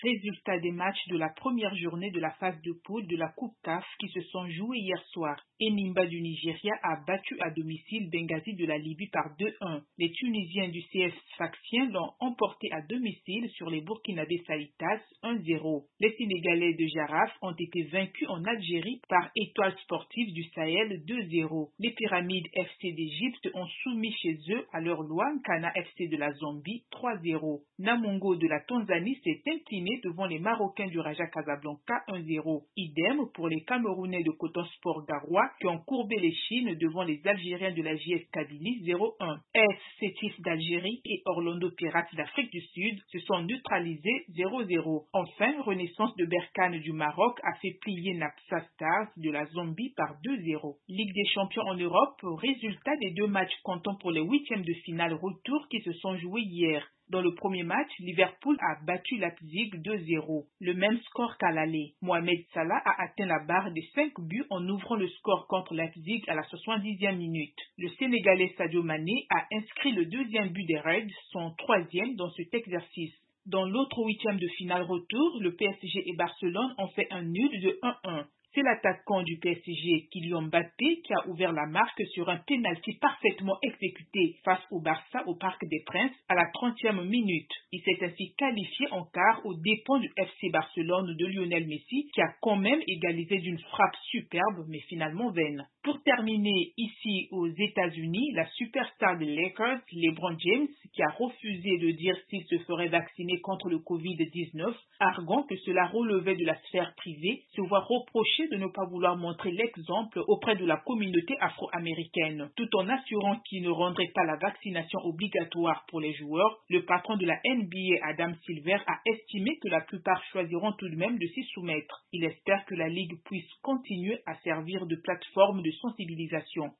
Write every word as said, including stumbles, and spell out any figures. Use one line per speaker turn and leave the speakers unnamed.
Résultat des matchs de la première journée de la phase de poule de la Coupe C A F qui se sont joués hier soir. Enimba du Nigeria a battu à domicile Benghazi de la Libye par deux un. Les Tunisiens du C F Sfaxien l'ont emporté à domicile sur les Burkinabés Salitas un zéro. Les Sénégalais de Jaraf ont été vaincus en Algérie par Étoile Sportive du Sahel deux zéro. Les Pyramides F C d'Égypte ont soumis chez eux à leur loi Kana F C de la Zambie trois zéro. Namungo de la Tanzanie s'est incliné devant les Marocains du Raja Casablanca un zéro. Idem pour les Camerounais de Coton Sport Garoua qui ont courbé les chines devant les Algériens de la J S Kabylie zéro un. S Sétif d'Algérie et Orlando Pirates d'Afrique du Sud se sont neutralisés zéro zéro. Enfin, Renaissance de Berkane du Maroc a fait plier Napsa Stars de la Zambie par deux zéro. Ligue des champions en Europe, résultat des deux matchs comptant pour les huitièmes de finale retour qui se sont joués hier. Dans le premier match, Liverpool a battu Leipzig deux zéro, le même score qu'à l'aller. Mohamed Salah a atteint la barre des cinq buts en ouvrant le score contre Leipzig à la soixante-dixième minute. Le Sénégalais Sadio Mané a inscrit le deuxième but des Reds, son troisième dans cet exercice. Dans l'autre huitième de finale retour, le P S G et Barcelone ont fait un nul de un un. C'est l'attaquant du P S G, Kylian Mbappé, qui a ouvert la marque sur un pénalty parfaitement exécuté face au Barça au Parc des Princes à la trentième minute. Il s'est ainsi qualifié en quart aux dépens du F C Barcelone de Lionel Messi, qui a quand même égalisé d'une frappe superbe, mais finalement vaine. Pour terminer, ici aux États-Unis, la superstar des Lakers, LeBron James, qui a refusé de dire s'il se ferait vacciner contre le covid dix-neuf, arguant que cela relevait de la sphère privée, se voit reprocher de ne pas vouloir montrer l'exemple auprès de la communauté afro-américaine. Tout en assurant qu'il ne rendrait pas la vaccination obligatoire pour les joueurs, le patron de la N B A, Adam Silver, a estimé que la plupart choisiront tout de même de s'y soumettre. Il espère que la Ligue puisse continuer à servir de plateforme de sensibilisation.